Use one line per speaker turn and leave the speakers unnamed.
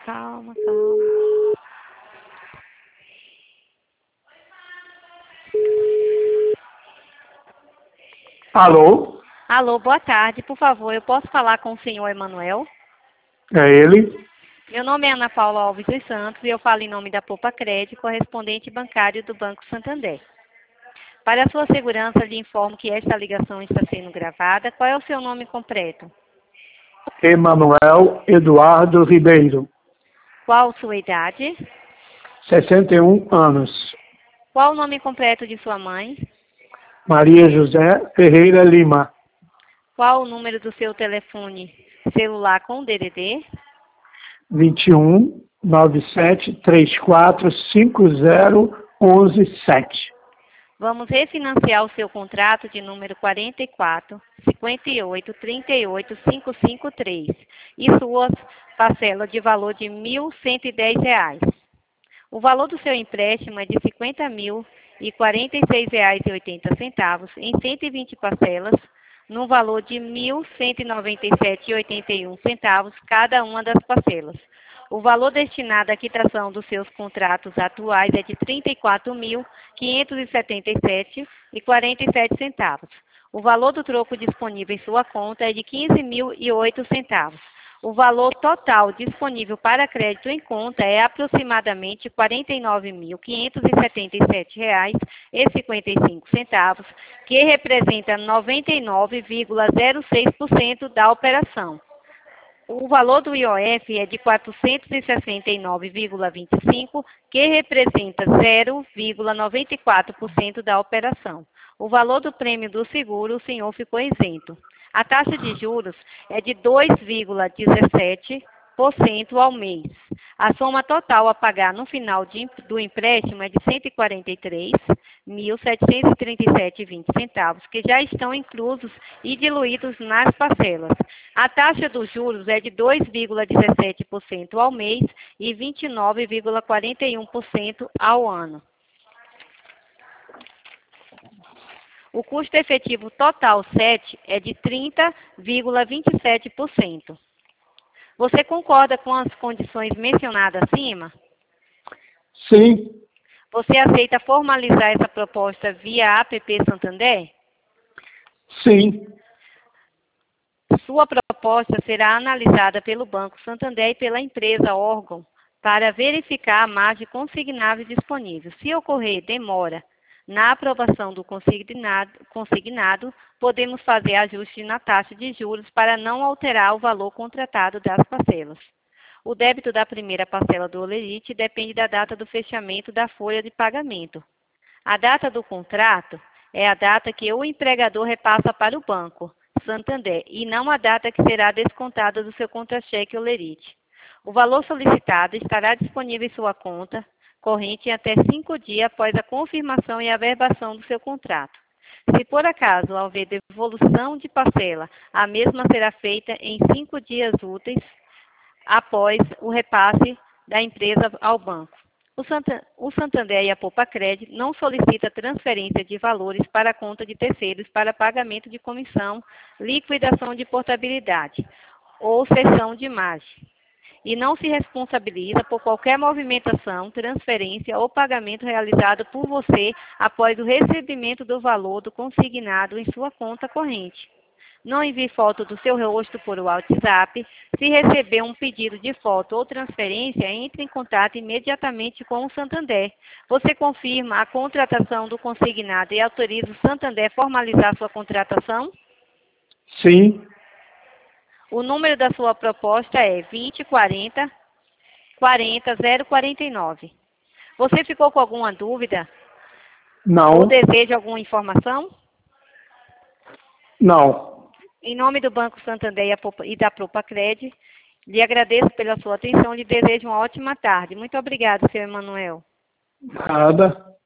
Calma, calma.
Alô?
Alô, boa tarde. Por favor, eu posso falar com o senhor Emanuel?
É ele?
Meu nome é Ana Paula Alves dos Santos e eu falo em nome da Poupa Crédito, correspondente bancário do Banco Santander. Para a sua segurança, lhe informo que esta ligação está sendo gravada. Qual é o seu nome completo?
Emanuel Eduardo Ribeiro,
Qual sua idade?
61 anos.
Qual o nome completo de sua mãe?
Maria José Ferreira Lima,
Qual o número do seu telefone celular com DDD?
21 97 34 50 11 7.
Vamos refinanciar o seu contrato de número 44 58 38 553 e sua parcela de valor de R$ 1.110. O valor do seu empréstimo é de R$ 50.046,80 em 120 parcelas, no valor de R$ 1.197,81 cada uma das parcelas. O valor destinado à quitação dos seus contratos atuais é de R$ 34.577,47. O valor do troco disponível em sua conta é de R$ 15.008. O valor total disponível para crédito em conta é aproximadamente R$ 49.577,55, que representa 99,06% da operação. O valor do IOF é de 469,25, que representa 0,94% da operação. O valor do prêmio do seguro, o senhor ficou isento. A taxa de juros é de 2,17% ao mês. A soma total a pagar no final do empréstimo é de R$ 143.737,20, que já estão inclusos e diluídos nas parcelas. A taxa dos juros é de 2,17% ao mês e 29,41% ao ano. O custo efetivo total 7 é de 30,27%. Você concorda com as condições mencionadas acima?
Sim,
Você aceita formalizar essa proposta via APP Santander?
sim,
Sua proposta será analisada pelo Banco Santander e pela empresa órgão para verificar a margem consignável disponível. Se ocorrer demora na aprovação do consignado, podemos fazer ajuste na taxa de juros para não alterar o valor contratado das parcelas. O débito da primeira parcela do holerite depende da data do fechamento da folha de pagamento. A data do contrato é a data que o empregador repassa para o banco Santander e não a data que será descontada do seu contra-cheque holerite. O valor solicitado estará disponível em sua conta corrente em até 5 dias após a confirmação e averbação do seu contrato. Se por acaso houver devolução de parcela, a mesma será feita em 5 dias úteis após o repasse da empresa ao banco. O Santander e a Poupa Crédito não solicita transferência de valores para a conta de terceiros para pagamento de comissão, liquidação de portabilidade ou cessão de margem. E não se responsabiliza por qualquer movimentação, transferência ou pagamento realizado por você após o recebimento do valor do consignado em sua conta corrente. Não envie foto do seu rosto por WhatsApp. Se receber um pedido de foto ou transferência, entre em contato imediatamente com o Santander. Você confirma a contratação do consignado e autoriza o Santander a formalizar sua contratação?
sim.
O número da sua proposta é 2040 40 049. Você ficou com alguma dúvida ou
Não,
deseja alguma informação?
não.
Em nome do Banco Santander e da Poupa Crédito, lhe agradeço pela sua atenção e lhe desejo uma ótima tarde. Muito obrigada, senhor Emanuel.
Nada.